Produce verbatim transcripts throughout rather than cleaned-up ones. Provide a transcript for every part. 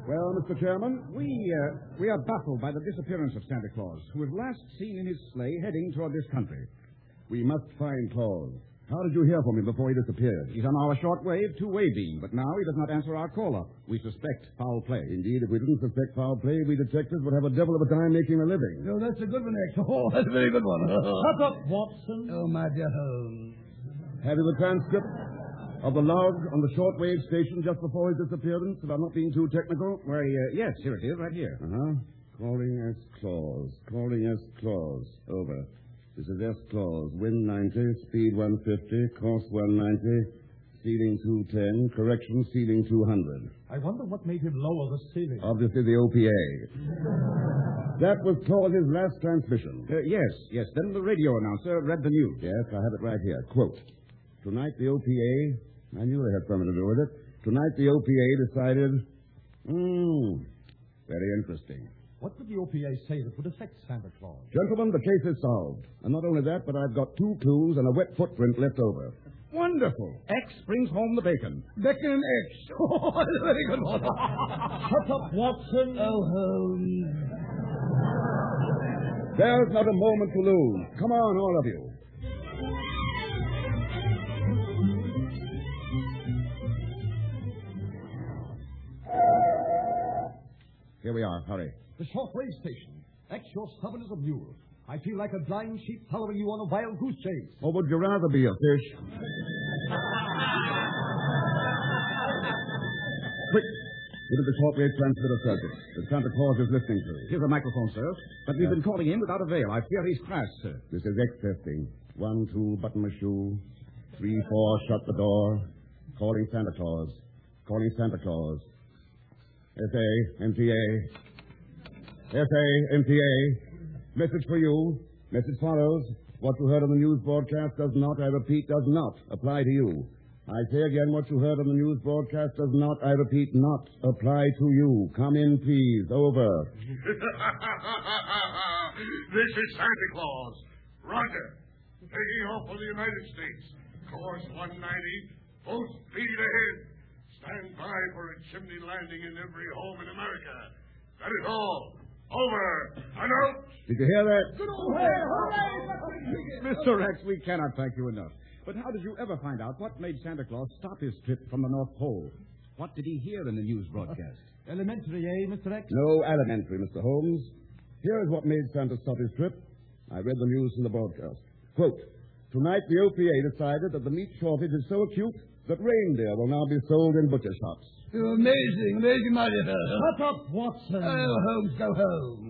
Well, Mister Chairman, we, uh, we are baffled by the disappearance of Santa Claus, who was last seen in his sleigh heading toward this country. We must find Claus. How did you hear from him before he disappeared? He's on our shortwave two-way beam, but now he does not answer our caller. We suspect foul play. Indeed, if we didn't suspect foul play, we detectives would have a devil of a time making a living. Oh, that's a good one, X. Oh, that's a very good one. Shut up, Watson. Oh, my dear Holmes. Have you the transcript of the log on the shortwave station just before his disappearance, if I'm not being too technical? Why, uh, yes, here it is, right here. Uh-huh. Calling as Claus. Calling as Claus. Over. This is S. Claus. Wind ninety, speed one fifty, course one ninety, ceiling two ten, correction, ceiling two hundred. I wonder what made him lower the ceiling. Obviously the O P A. That was Claus's last transmission. Uh, yes, yes. Then the radio announcer read the news. Yes, I have it right here. Quote, tonight the O P A, I knew they had something to do with it. Tonight the O P A decided, hmm, very interesting. What did the O P A say that would affect Santa Claus? Gentlemen, the case is solved. And not only that, but I've got two clues and a wet footprint left over. Wonderful. X brings home the bacon. Bacon and X. Oh, that's a very good one. Shut up, Watson. Oh, Holmes. There's not a moment to lose. Come on, all of you. Here we are. Hurry. The shortwave station. X, you're stubborn as a mule. I feel like a blind sheep following you on a wild goose chase. Or would you rather be a fish? Quick. Give it the shortwave transmitter circuit that Santa Claus is listening to. Here's a microphone, sir. But we've been calling in without avail. I fear he's crashed, sir. This is X testing. One, two, button my shoe. Three, four, shut the door. Calling Santa Claus. Calling Santa Claus. S A, M T A. S A, M T A. Message for you. Message follows. What you heard on the news broadcast does not, I repeat, does not apply to you. I say again, what you heard on the news broadcast does not, I repeat, not apply to you. Come in, please. Over. This is Santa Claus. Roger. Taking off for the United States. Course one ninety. Full speed ahead. Stand by for a chimney landing in every home in America. That is all. Over. And out. Did you hear that? Good old hey, hooray! Mister X, we cannot thank you enough. But how did you ever find out what made Santa Claus stop his trip from the North Pole? What did he hear in the news broadcast? Elementary, eh, Mister X? No elementary, Mister Holmes. Here is what made Santa stop his trip. I read the news from the broadcast. Quote, tonight the O P A decided that the meat shortage is so acute that reindeer will now be sold in butcher shops. You're amazing, amazing, my dear. Shut up, Watson. Oh, Holmes, go home.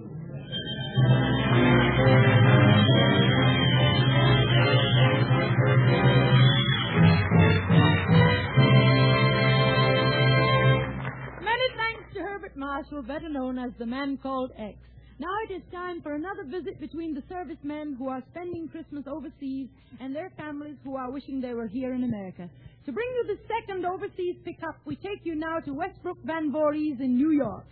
Many thanks to Herbert Marshall, better known as the man called X. Now it is time for another visit between the servicemen who are spending Christmas overseas and their families who are wishing they were here in America. To bring you the second overseas pickup, we take you now to Westbrook Van Voorhees in New York.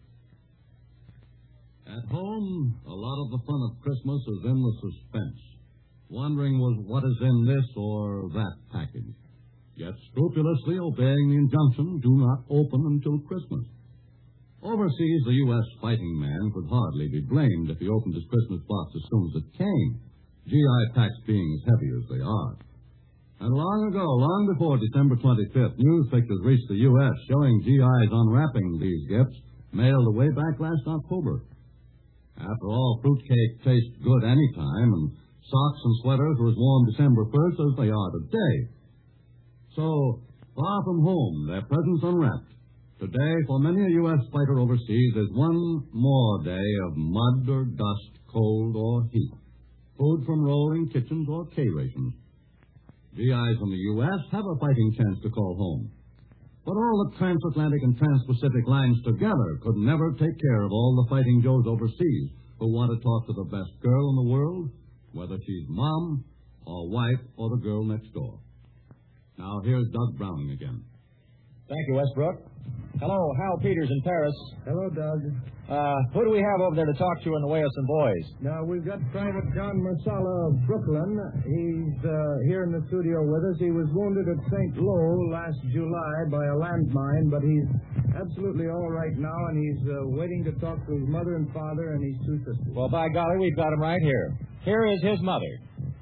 At home, a lot of the fun of Christmas is in the suspense, wondering was what is in this or that package. Yet scrupulously obeying the injunction, do not open until Christmas. Overseas, the U S fighting man could hardly be blamed if he opened his Christmas box as soon as it came, G I packs being as heavy as they are. And long ago, long before December twenty-fifth, news pictures reached the U S showing G Is unwrapping these gifts, mailed away back last October. After all, fruitcake tastes good any time, and socks and sweaters were as warm December first as they are today. So, far from home, their presents unwrapped. Today, for many a U S fighter overseas, is one more day of mud or dust, cold or heat. Food from rolling kitchens or K-rations. G Is in the U S have a fighting chance to call home. But all the transatlantic and trans-Pacific lines together could never take care of all the fighting Joes overseas who want to talk to the best girl in the world, whether she's mom or wife or the girl next door. Now, here's Doug Browning again. Thank you, Westbrook. Hello, Hal Peters in Paris. Hello, Doug. Uh, who do we have over there to talk to in the way of some boys? Now, we've got Private John Marsala of Brooklyn. He's uh, here in the studio with us. He was wounded at Saint Lo last July by a landmine, but he's absolutely all right now, and he's uh, waiting to talk to his mother and father and his two sisters. Well, by golly, we've got him right here. Here is his mother.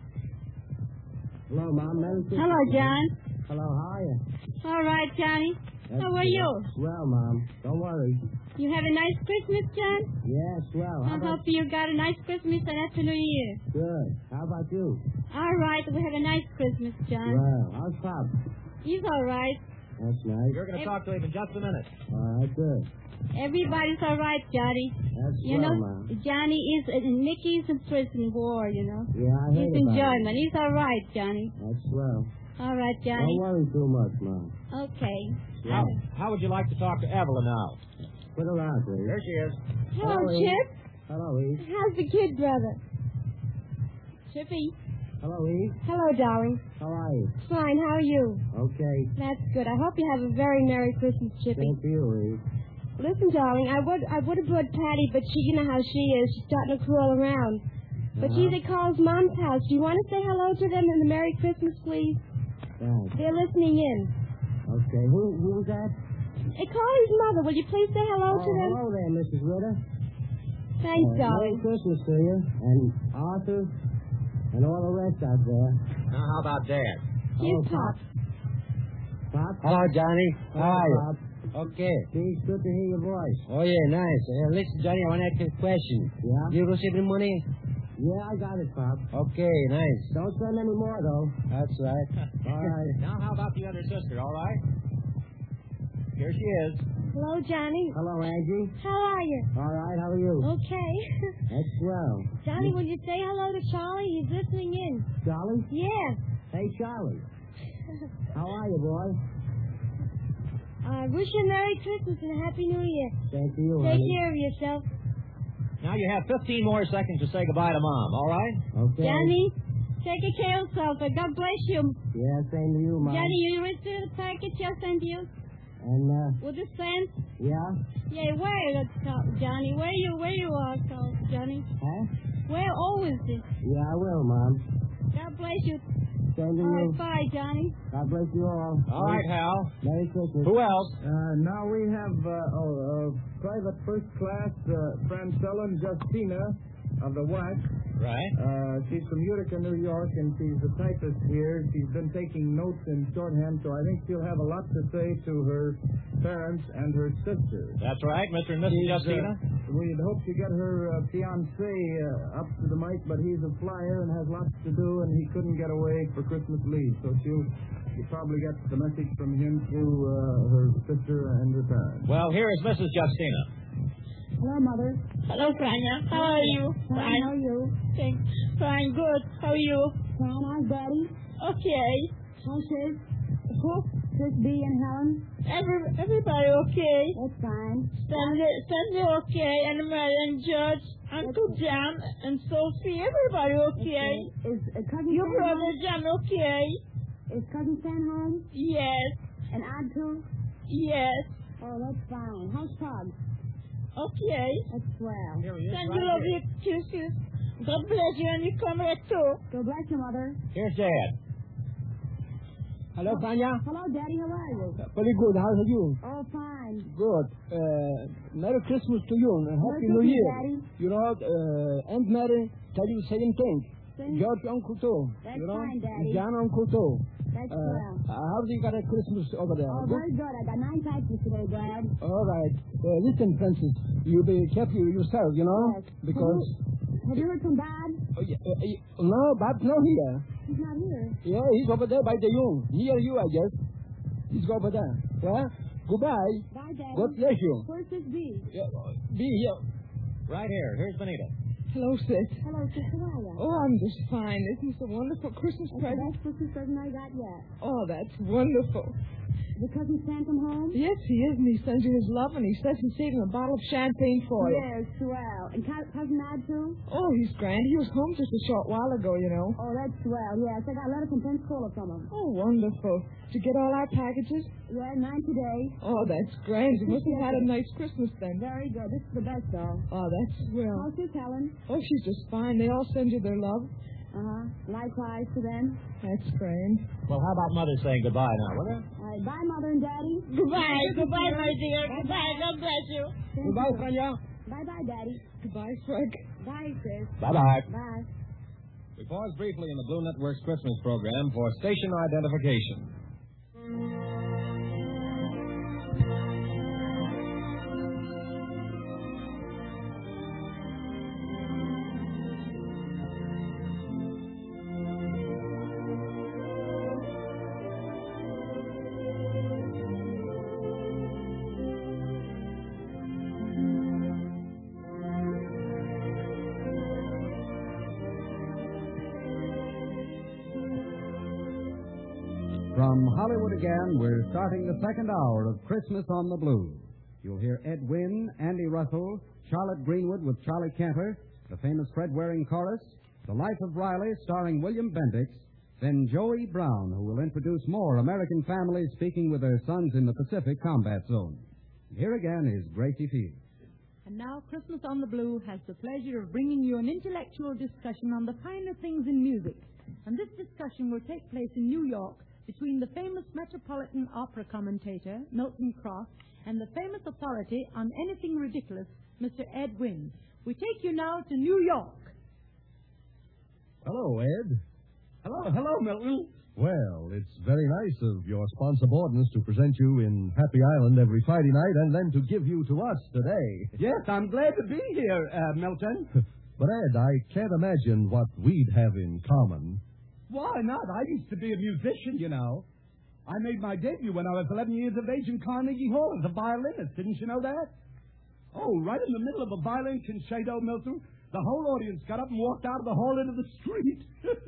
Hello, Mom. Merry Christmas. Hello, John. Hello, how are you? All right, Johnny. That's How are good. you? Swell, Mom. Don't worry. You have a nice Christmas, John? Yeah, swell. How I about... hope you got a nice Christmas and Happy New Year. Good. How about you? All right, we have a nice Christmas, John. Well, how's Pop? He's all right. That's nice. You're going to talk to him in just a minute. All right, good. Everybody's all right, Johnny. That's You swell, know, Mom. Johnny is, uh, Mickey's in prison war, you know. Yeah, I heard He's in about it. German. He's all right, Johnny. That's swell. All right, Johnny. Don't worry too much, Mom. Okay. How, how would you like to talk to Evelyn now? Put her on, please. There she is. Hello, Hello, Eve. Chip. Hello, Eve. How's the kid, brother? Chippy. Hello, Eve. Hello, darling. How are you? Fine. How are you? Okay. That's good. I hope you have a very Merry Christmas, Chippy. Same to you, Eve. Listen, darling, I would I would have brought Patty, but she, you know how she is. She's starting to crawl around. But Uh-huh. she's at Carl's mom's house. Do you want to say hello to them and a Merry Christmas, please? Thanks. They're listening in. Okay. Who, who was that? Hey, Carly's mother, will you please say hello Oh, to them? hello there, Missus Ritter. Thanks, Uh, Merry darling. Christmas to you, and Arthur, and all the rest out there. Now, how about Dad? Here's Hello, Pop. Pop? Hello, Johnny. How Hello, are you? Pop. Okay. Steve, good to hear your voice. Oh, yeah, nice. Uh, listen, Johnny, I want to ask you a question. Yeah? You receive the money? Yeah, I got it, Pop. Okay, nice. Don't send any more, though. That's right. All right. Now, how about the other sister, all right? Here she is. Hello, Johnny. Hello, Angie. How are you? All right, how are you? Okay. That's swell. Johnny, will you say hello to Charlie? He's listening in. Charlie? Yeah. Hey, Charlie. How are you, boy? Uh, wish you a Merry Christmas and a Happy New Year. Thank you, Take honey. care of yourself. Now, you have fifteen more seconds to say goodbye to Mom, all right? Okay. Johnny, take care of yourself. and God bless you. Yeah, same to you, Mom. Johnny, you received the package I sent you And, uh, with the cents? yeah? Yeah, where, uh, Johnny? Where you, where you are, Carl, Johnny? Huh? Where always this? Yeah, I will, Mom. God bless you. Same to All you. right, bye, Johnny. God bless you all. All right, Hal. Merry Christmas. Who else? Uh, now we have uh, oh, uh, Private First Class uh, Francella Justina of the W A C. Right. Uh, she's from Utica, New York, and she's a typist here. She's been taking notes in shorthand, so I think she'll have a lot to say to her parents and her sister. That's right, Mister and Missus She's, Justina. Uh, we'd hoped to get her uh, fiancé uh, up to the mic, but he's a flyer and has lots to do, and he couldn't get away for Christmas leave. So she'll, she'll probably get the message from him through uh, her sister and her parents. Well, here is Missus Justina. Hello, Mother. Hello, Franya. How are you? Fine, how are you? Thanks. Fine, good. How are you? Fine, how's Daddy? Okay. How's Sis? Who? Sis B and Helen? Every, everybody okay? That's fine. Stanley, Stanley okay, and Mary and George, Uncle John and Sophie, everybody okay. Is uh, Cousin Your Stan brother home? John okay? Is Cousin Stan home? Yes, And Aunt too? yes, Oh, that's fine. How's Pug? okay. That's swell. Here he is, Send right you love here. you, kisses. God bless you, and you come back too. God bless you, Mother. Here's Dad. Hello, Tanya. Hello, Daddy. How are you? Very good. How are you? Oh, fine. Good. Uh, Merry Christmas to you and Happy Merry New Christmas, Year. Daddy. You know, uh, Aunt Mary tell you the same thing. Same- George Uncle too. That's you know? fine, Daddy. John Uncle too. That's Uh, swell. how do you got a Christmas over there? Oh, Good? very good. I got nine types today, Dad. All right. Uh, listen, Francis, you be careful yourself, you know, Yes. because Have you heard from Bob? uh, y- uh, y- no, Bob's not here. He's not here. Yeah, he's over there by the room, near you, I guess. He's over there. Well, goodbye. Bye, Daddy. God bless you. Where's this B? Yeah, be here. Right here. Here's Benita. Hello, Sis. Hello, sister. How are you? Oh, I'm just fine. Isn't this a wonderful Christmas That's the present? best Christmas present I got yet. Oh, that's wonderful. Did Cousin Stan come home? Yes, he is, and he sends you his love, and he says he's saving a bottle of champagne for you. Yes, swell. And cou- Cousin Nod, too? Oh, he's grand. He was home just a short while ago, you know. Oh, that's swell. Yes, I got a letter from Pensacola from him. Oh, wonderful. Did you get all our packages? Yeah, nine today. Oh, that's grand. You must have had a nice Christmas then. Very good. This is the best, though. Oh, that's swell. How's this, Helen? Oh, she's just fine. They all send you their love. Uh-huh. Likewise to them. That's grand. Well, how about Mother saying goodbye now, will you? Uh, Goodbye. Bye, Mother and Daddy. Goodbye. Goodbye, my dear. Goodbye. God bless you. Goodbye, Franya. Bye-bye, Daddy. Goodbye, Frank. Bye, sis. Bye-bye. Bye. We pause briefly in the Blue Network's Christmas program for station identification. From Hollywood again, we're starting the second hour of Christmas on the Blues. You'll hear Ed Wynn, Andy Russell, Charlotte Greenwood with Charlie Cantor, the famous Fred Waring chorus, The Life of Riley starring William Bendix, then Joey Brown, who will introduce more American families speaking with their sons in the Pacific combat zone. Here again is Gracie Field. And now Christmas on the Blue has the pleasure of bringing you an intellectual discussion on the finer things in music. And this discussion will take place in New York between the famous Metropolitan Opera commentator, Milton Cross, and the famous authority on anything ridiculous, Mister Ed Wynn. We take you now to New York. Hello, Ed. Hello, hello, Milton. Well, it's very nice of your sponsor Borden's to present you in Happy Island every Friday night and then to give you to us today. Yes, I'm glad to be here, uh, Milton. But, Ed, I can't imagine what we'd have in common. Why not? I used to be a musician, you know. I made my debut when I was eleven years of age in Carnegie Hall as a violinist. Didn't you know that? Oh, right in the middle of a violin concerto, Milton, the whole audience got up and walked out of the hall into the street.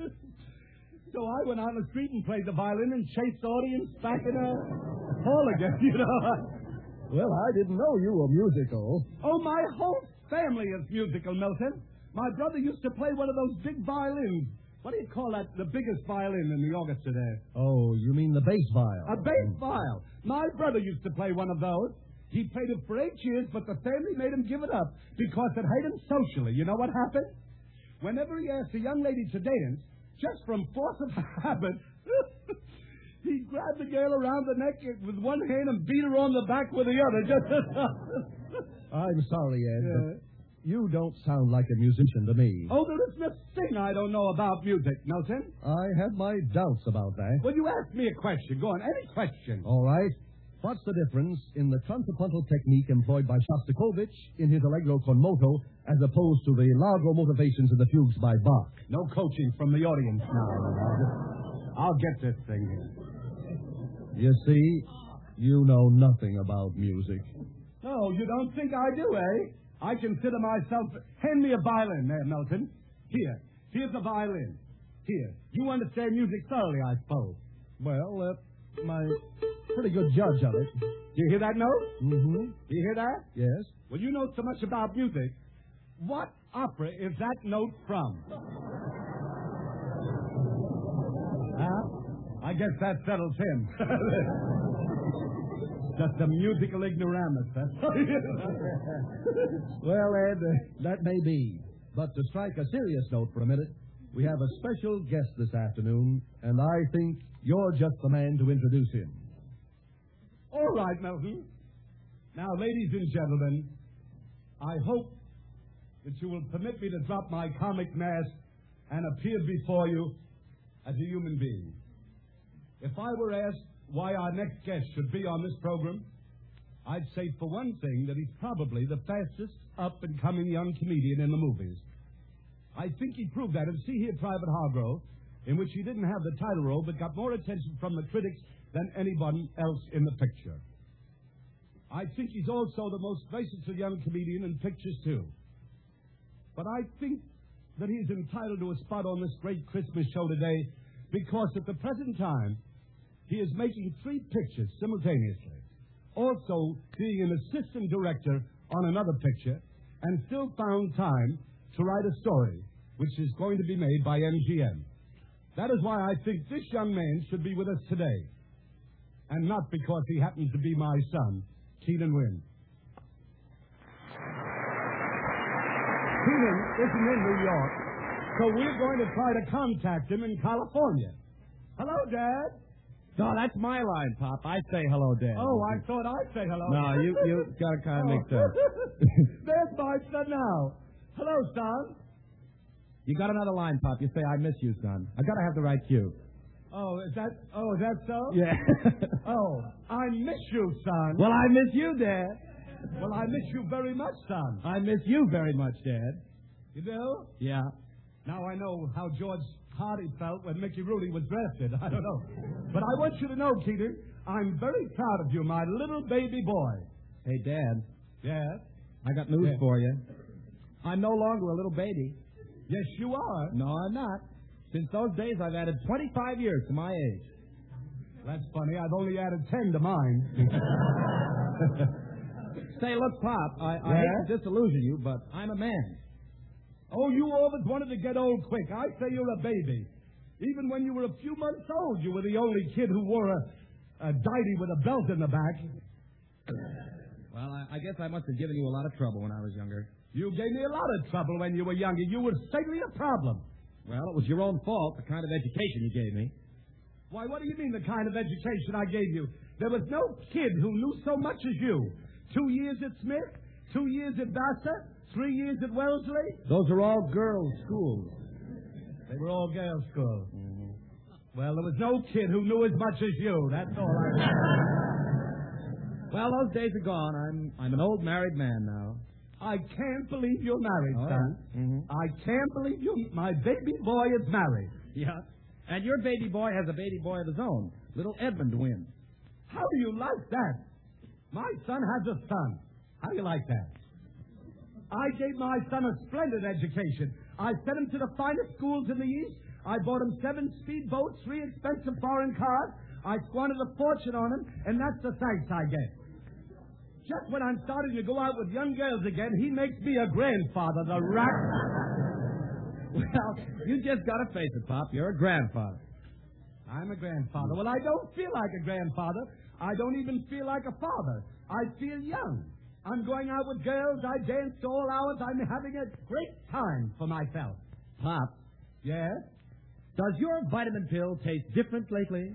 So I went out on the street and played the violin and chased the audience back in the hall again, you know. Well, I didn't know you were musical. Oh, my whole family is musical, Milton. My brother used to play one of those big violins. What do you call that? The biggest violin in the orchestra there. Oh, you mean the bass viol? A bass viol. My brother used to play one of those. He played it for eight years, but the family made him give it up because it hurt him socially. You know what happened? Whenever he asked a young lady to dance, just from force of habit, he grabbed the girl around the neck with one hand and beat her on the back with the other. Just I'm sorry, Ed, Yeah. but you don't sound like a musician to me. Oh, there isn't a thing I don't know about music, Milton. I have my doubts about that. Well, you ask me a question. Go on, any question. All right. What's the difference in the contrapuntal technique employed by Shostakovich in his Allegro con moto as opposed to the Largo motivations in the fugues by Bach? No coaching from the audience now. I'll, just, I'll get this thing here. You see, you know nothing about music. No, you don't think I do, eh? I consider myself... Hand me a violin there, Milton. Here. Here's a violin. Here. You understand music thoroughly, I suppose. Well, uh, my pretty good judge of it. Do you hear that note? Mm-hmm. Do you hear that? Yes. Well, you know so much about music. What opera is that note from? Huh? I guess that settles him. Just a musical ignoramus, that's all. Well, Ed, uh, that may be. But to strike a serious note for a minute, we have a special guest this afternoon, and I think you're just the man to introduce him. All right, Milton. Now, ladies and gentlemen, I hope that you will permit me to drop my comic mask and appear before you as a human being. If I were asked why our next guest should be on this program, I'd say, for one thing, that he's probably the fastest up-and-coming young comedian in the movies. I think he proved that in See Here, Private Hargrove, in which he didn't have the title role but got more attention from the critics than anyone else in the picture. I think he's also the most versatile young comedian in pictures, too. But I think that he's entitled to a spot on this great Christmas show today because at the present time, he is making three pictures simultaneously, also being an assistant director on another picture, and still found time to write a story which is going to be made by M G M. That is why I think this young man should be with us today, and not because he happens to be my son, Keenan Wynn. Keenan isn't in New York, so we're going to try to contact him in California. Hello, Dad. No, that's my line, Pop. I say hello, Dad. Oh, I thought I'd say hello. No, you you got it kind of Oh. mixed up. There's my son now. Hello, son. You got another line, Pop. You say, I miss you, son. I got to have the right cue. Oh, is that, oh, is that so? Yeah. Oh, I miss you, son. Well, I miss you, Dad. Well, I miss you very much, son. I miss you very much, Dad. You do? Yeah. Now I know how George Hardy felt when Mickey Rooney was drafted. I don't know. But I want you to know, Keating, I'm very proud of you, my little baby boy. Hey, Dad. Yes? I got news Yeah. for you. I'm no longer a little baby. Yes, you are. No, I'm not. Since those days, I've added twenty-five years to my age. That's funny. I've only added ten to mine. Say, look, Pop, I, I Yeah? hate to disillusion you, but I'm a man. Oh, you always wanted to get old quick. I say you're a baby. Even when you were a few months old, you were the only kid who wore a, a dighty with a belt in the back. Well, I, I guess I must have given you a lot of trouble when I was younger. You gave me a lot of trouble when you were younger. You were certainly a problem. Well, it was your own fault, the kind of education you gave me. Why, what do you mean the kind of education I gave you? There was no kid who knew so much as you. Two years at Smith, two years at Vassar, three years at Wellesley. Those are all girls' schools. They were all girls' schools. Mm-hmm. Well, there was no kid who knew as much as you. That's all I know. Well, those days are gone. I'm I'm an old married man now. I can't believe you're married, Oh, son. yeah. Mm-hmm. I can't believe you. My baby boy is married. Yeah. And your baby boy has a baby boy of his own, little Edmund Wynn. How do you like that? My son has a son. How do you like that? I gave my son a splendid education. I sent him to the finest schools in the East. I bought him seven speedboats, three expensive foreign cars. I squandered a fortune on him, and that's the thanks I get. Just when I'm starting to go out with young girls again, he makes me a grandfather, the rat. Well, you just got to face it, Pop. You're a grandfather. I'm a grandfather. Well, I don't feel like a grandfather. I don't even feel like a father. I feel young. I'm going out with girls. I dance to all hours. I'm having a great time for myself. Pop, Yes? does your vitamin pill taste different lately?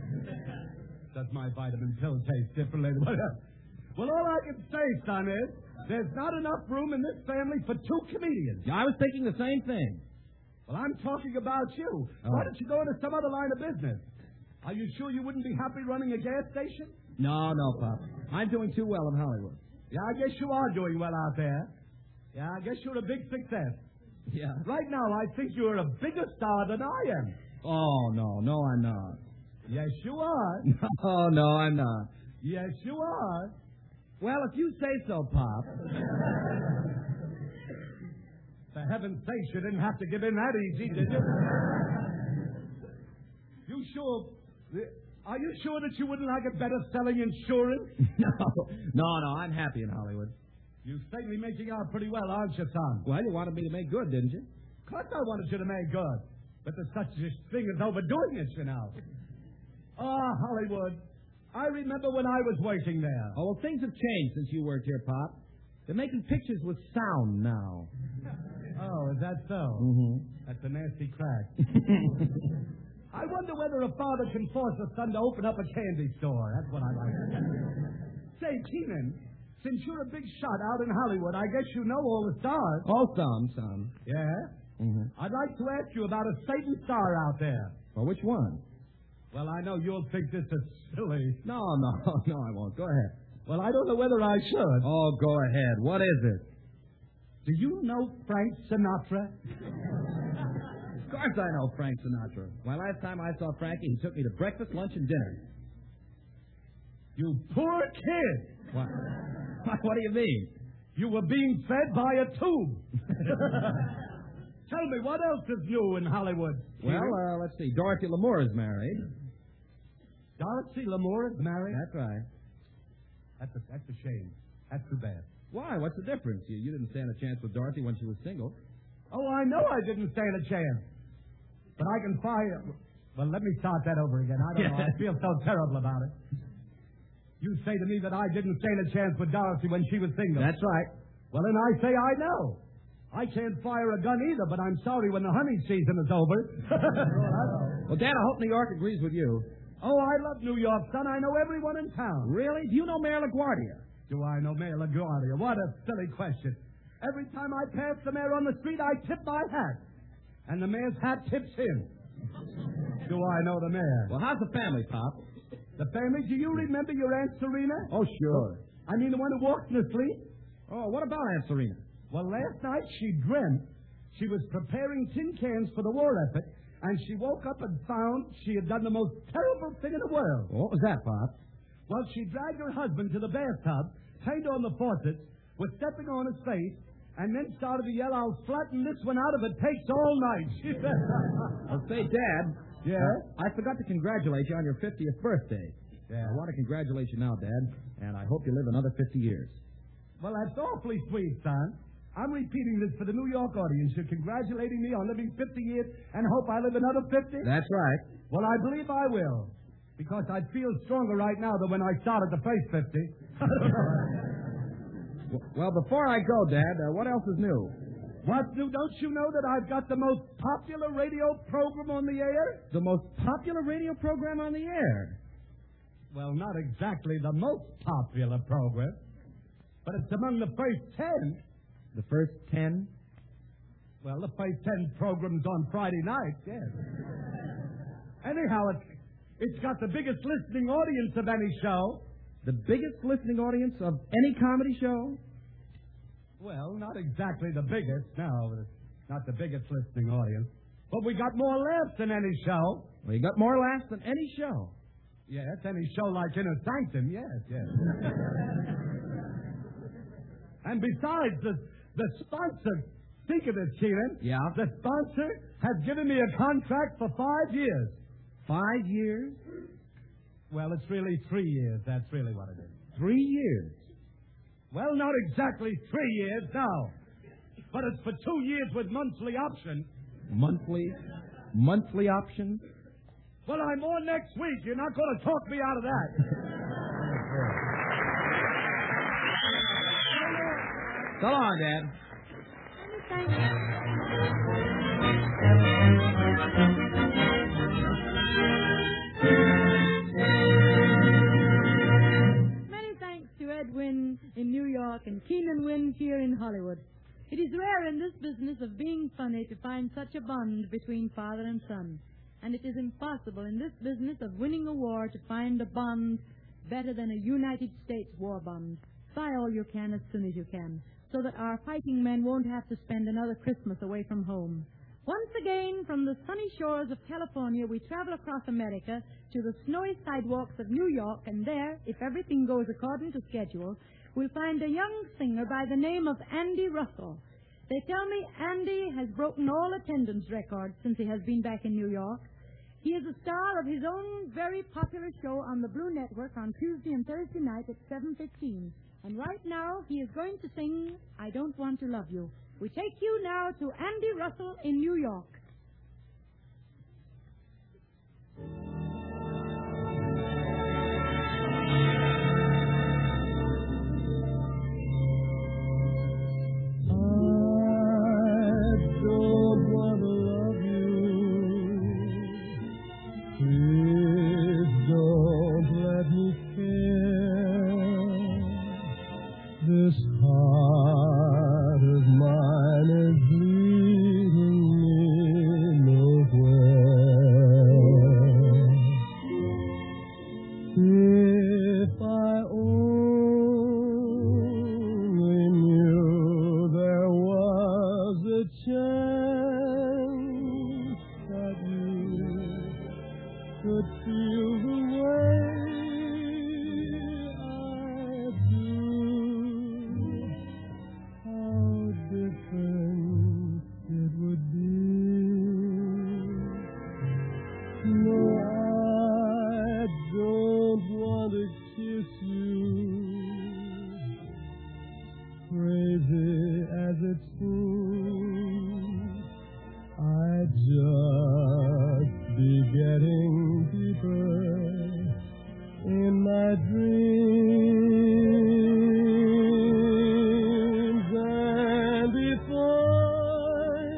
Does my vitamin pill taste differently? Well, all I can say, son, is there's not enough room in this family for two comedians. Yeah, I was thinking the same thing. Well, I'm talking about you. Oh. Why don't you go into some other line of business? Are you sure you wouldn't be happy running a gas station? No, no, Pop. I'm doing too well in Hollywood. Yeah, I guess you are doing well out there. Yeah, I guess you're a big success. Yeah. Right now, I think you're a bigger star than I am. Oh, no, no, I'm not. Yes, you are. Oh, no, I'm not. Yes, you are. Well, if you say so, Pop. For heaven's sake, you didn't have to give in that easy, did you? You sure... Are you sure that you wouldn't like it better selling insurance? No, no, no, I'm happy in Hollywood. You're certainly making out pretty well, aren't you, son? Well, you wanted me to make good, didn't you? Of course I wanted you to make good. But there's such a thing as overdoing it, you know. Ah, Hollywood. I remember when I was working there. Oh, well, things have changed since you worked here, Pop. They're making pictures with sound now. Oh, is that so? Mm-hmm. That's a nasty crack. I wonder whether a father can force a son to open up a candy store. That's what I like. Say, Keenan, since you're a big shot out in Hollywood, I guess you know all the stars. Oh, some, some. Yeah? Mm-hmm. I'd like to ask you about a Satan star out there. Well, which one? Well, I know you'll think this is silly. No, no, no, I won't. Go ahead. Well, I don't know whether I should. Oh, go ahead. What is it? Do you know Frank Sinatra? Of course I know Frank Sinatra. Why, last time I saw Frankie, he took me to breakfast, lunch, and dinner. You poor kid. What? What do you mean? You were being fed by a tube. Tell me, what else is new in Hollywood? Well, uh, let's see. Dorothy Lamour is married. Dorothy Lamour is married? That's right. That's a, that's a shame. That's too bad. Why? What's the difference? You, you didn't stand a chance with Dorothy when she was single. Oh, I know I didn't stand a chance. But I can fire... Well, let me start that over again. I don't know. I feel so terrible about it. You say to me that I didn't stand a chance with Dorothy when she was single. That's right. Well, then I say I know. I can't fire a gun either, but I'm sorry when the hunting season is over. Well, Dad, I hope New York agrees with you. Oh, I love New York, son. I know everyone in town. Really? Do you know Mayor LaGuardia? Do I know Mayor LaGuardia? What a silly question. Every time I pass the mayor on the street, I tip my hat. And the mayor's hat tips him. Do I know the mayor? Well, how's the family, Pop? The family? Do you remember your Aunt Serena? Oh, sure. I mean the one who walks in her sleep? Oh, what about Aunt Serena? Well, last night she dreamt she was preparing tin cans for the war effort, and she woke up and found she had done the most terrible thing in the world. What was that, Pop? Well, she dragged her husband to the bathtub, turned on the faucets, was stepping on his face, and then started to yell, "I'll flatten this one out if it takes all night." She said. Well, say, Dad. Yeah? Uh, I forgot to congratulate you on your fiftieth birthday. Yeah. I want to congratulate you now, Dad, and I hope you live another fifty years. Well, that's awfully sweet, son. I'm repeating this for the New York audience. You're congratulating me on living fifty years and hope I live another fifty? That's right. Well, I believe I will, because I'd feel stronger right now than when I started the first fifty. Well, before I go, Dad, uh, what else is new? What's new? Don't you know that I've got the most popular radio program on the air? The most popular radio program on the air? Well, not exactly the most popular program, but it's among the first ten. The first ten? Well, the first ten programs on Friday nights, yes. Anyhow, it's, it's got the biggest listening audience of any show. The biggest listening audience of any comedy show? Well, not exactly the biggest, no. It's not the biggest listening audience. But we got more laughs than any show. Well, you got more laughs than any show. Yes, any show like Inner Sanctum, yes, yes. And besides, the, the sponsor, think of this, Keenan. Yeah? The sponsor has given me a contract for five years. Five years? Well, it's really three years. That's really what it is. Three years? Well, not exactly three years, no. But it's for two years with monthly option. Monthly? Monthly option? Well, I'm on next week. You're not going to talk me out of that. So long, Dad. Thank you. Many thanks to Ed Wynn in New York and Keenan Wynn here in Hollywood. It is rare in this business of being funny to find such a bond between father and son. And it is impossible in this business of winning a war to find a bond better than a United States war bond. Buy all you can as soon as you can, so that our fighting men won't have to spend another Christmas away from home. Once again, from the sunny shores of California, we travel across America to the snowy sidewalks of New York, and there, if everything goes according to schedule, we'll find a young singer by the name of Andy Russell. They tell me Andy has broken all attendance records since he has been back in New York. He is a star of his own very popular show on the Blue Network on Tuesday and Thursday night at seven fifteen. And right now, he is going to sing I Don't Want to Love You. We take you now to Andy Russell in New York.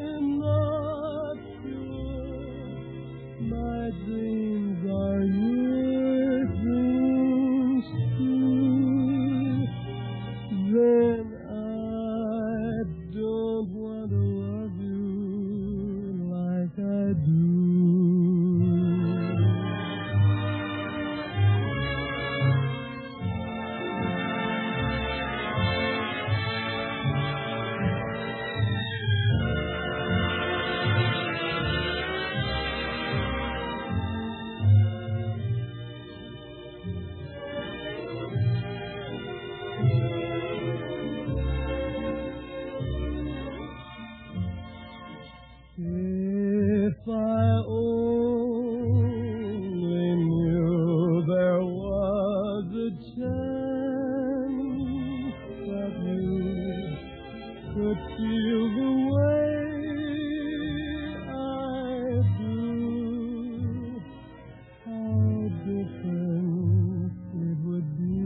My dreams are you. feel the way I do, how different it would be.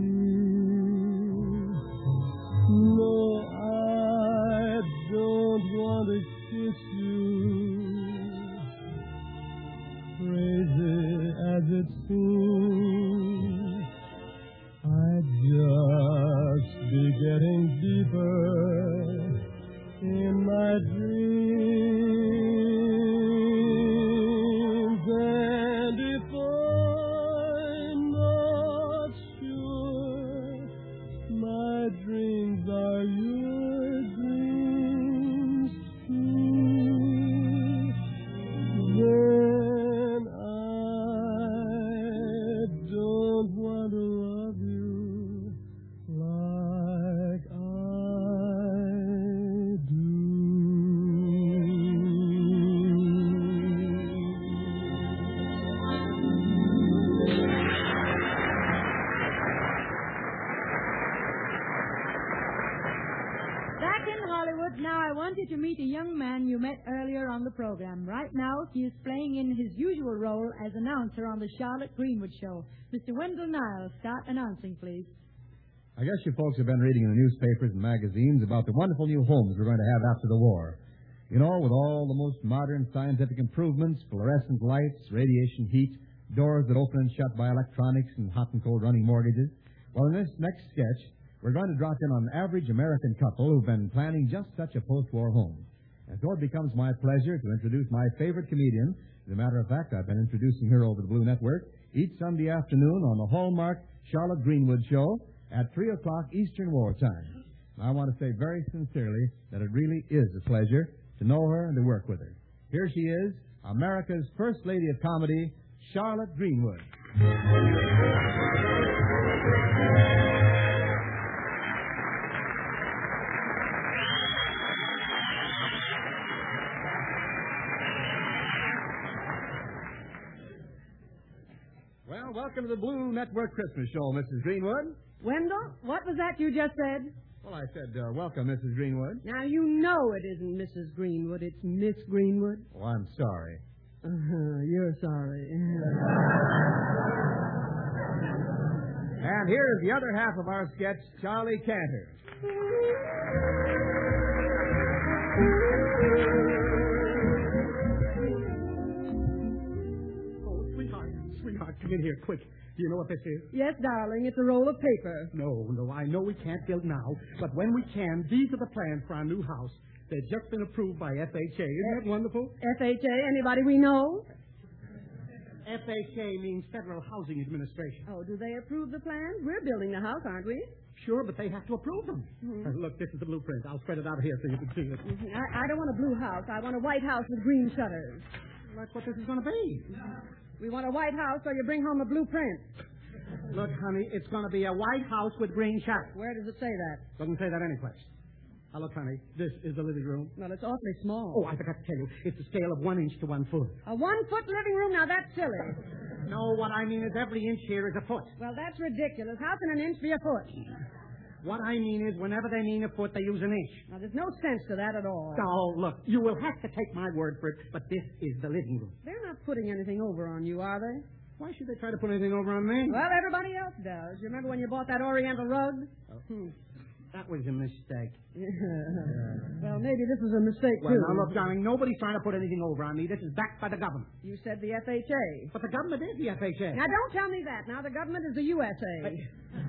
No, I don't want to kiss you, crazy as it seems. I'd just be getting deeper in my dreams. And if I'm not sure my dreams are your dreams too, then I don't want to love you like I do. Back in Hollywood, now I want you to meet a young man you met earlier on the program. Right now, he is playing in his usual role as announcer on the Charlotte Greenwood Show. Mister Wendell Niles, start announcing, please. I guess you folks have been reading in the newspapers and magazines about the wonderful new homes we're going to have after the war. You know, with all the most modern scientific improvements, fluorescent lights, radiation heat, doors that open and shut by electronics, and hot and cold running mortgages. Well, in this next sketch, we're going to drop in on an average American couple who've been planning just such a post-war home. And so it becomes my pleasure to introduce my favorite comedian. As a matter of fact, I've been introducing her over the Blue Network each Sunday afternoon on the Hallmark Charlotte Greenwood Show at three o'clock Eastern War Time. And I want to say very sincerely that it really is a pleasure to know her and to work with her. Here she is, America's First Lady of Comedy, Charlotte Greenwood. Well, welcome to the Blue Network Christmas Show, Missus Greenwood. Wendell, what was that you just said? Well, I said, uh, welcome, Missus Greenwood. Now, you know it isn't Missus Greenwood, it's Miss Greenwood. Oh, I'm sorry. Uh-huh, you're sorry. And here is the other half of our sketch, Charlie Cantor. Oh, sweetheart, sweetheart, come in here, quick. Do you know what this is? Yes, darling, it's a roll of paper. No, no, I know we can't build now, but when we can, these are the plans for our new house. They've just been approved by F H A. Isn't that wonderful? F H A, anybody we know? F H A means Federal Housing Administration. Oh, do they approve the plans? We're building the house, aren't we? Sure, but they have to approve them. Mm-hmm. Uh, look, this is the blueprint. I'll spread it out here so you can see it. Mm-hmm. I, I don't want a blue house. I want a white house with green shutters. That's what this is going to be. We want a white house, so you bring home a blueprint. Look, honey, it's going to be a white house with green shutters. Where does it say that? Doesn't say that anyplace. Now, look, honey, this is the living room. Well, it's awfully small. Oh, I forgot to tell you. It's a scale of one inch to one foot. A one-foot living room? Now, that's silly. No, what I mean is every inch here is a foot. Well, that's ridiculous. How can an inch be a foot? What I mean is whenever they mean a foot, they use an inch. Now, there's no sense to that at all. Oh, look, you will have to take my word for it, but this is the living room. They're not putting anything over on you, are they? Why should they try to put anything over on me? Well, everybody else does. You remember when you bought that Oriental rug? Oh. Hmm. That was a mistake. Yeah. Well, maybe this is a mistake, well, too. Well, now, look, darling, nobody's trying to put anything over on me. This is backed by the government. You said the F H A. But the government is the F H A. Now, don't tell me that. Now, the government is the U S A. But...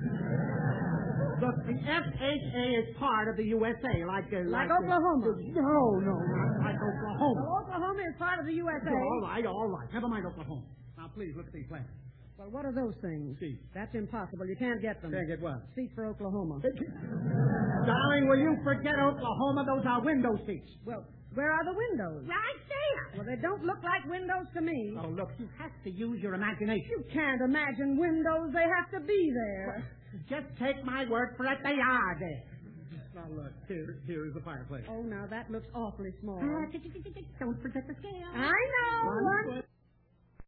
Look, the F H A is part of the U S A, like... Uh, like, like Oklahoma. Uh, no, no, not like Oklahoma. Well, Oklahoma is part of the U S A. Oh, all right, all right. Never mind Oklahoma. Now, please, look at these plans. Well, what are those things? Seats. That's impossible. You can't get them. Can't get what? Seats for Oklahoma. Darling, will you forget Oklahoma? Those are window seats. Well, where are the windows? Right there. Well, they don't look like windows to me. Oh, look, you have to use your imagination. You can't imagine windows. They have to be there. Just take my word for it. They are there. Now, look, here, here is the fireplace. Oh, now, that looks awfully small. Uh, don't forget the scale. I know. One foot.